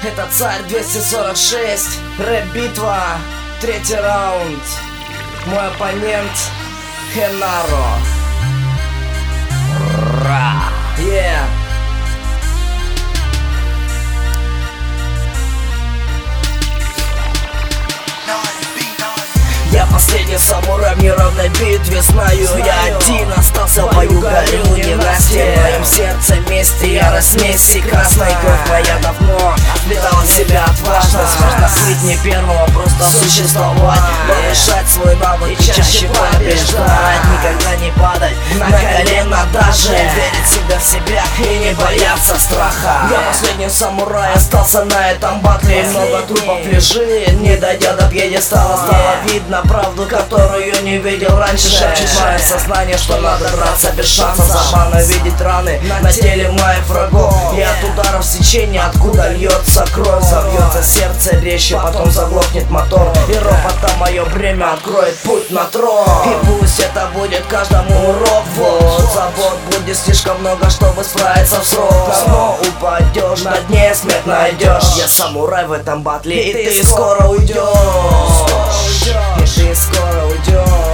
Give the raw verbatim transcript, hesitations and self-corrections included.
Это Царь двести сорок шесть, рэп-битва, третий раунд. Мой оппонент Хенаро. Ра. Yeah. Я последний самурай в неравной битве. Знаю, я один остался в бою, горю ненастье. В моем сердце месть и ярость Месси. Красная кровь моя давно впитала в себя отважность. Важно быть не первым, а просто существовать, повышать свой навык и чаще побеждать. Никогда не падать на колено даже, верить всегда в себя и не бояться страха. Я последний самурай остался на этом батле. Много трупов лежит, не дойдя до пьедестала. Стало видно правду, которую не видел раньше. Шепчет мое сознание, что надо драться без шансов. Забавно видеть раны на теле моих врагов, и от ударов сечения, откуда льется кровь. Завьется сердце резче, потом заглохнет мотор, и ропотом мое бремя откроет путь на трон. И пусть это будет каждому урок, вот забот будет слишком много, чтобы справиться в срок. Но упадешь, на дне смерть найдешь. Я самурай в этом батле, и ты скоро уйдешь. И ты скоро уйдешь.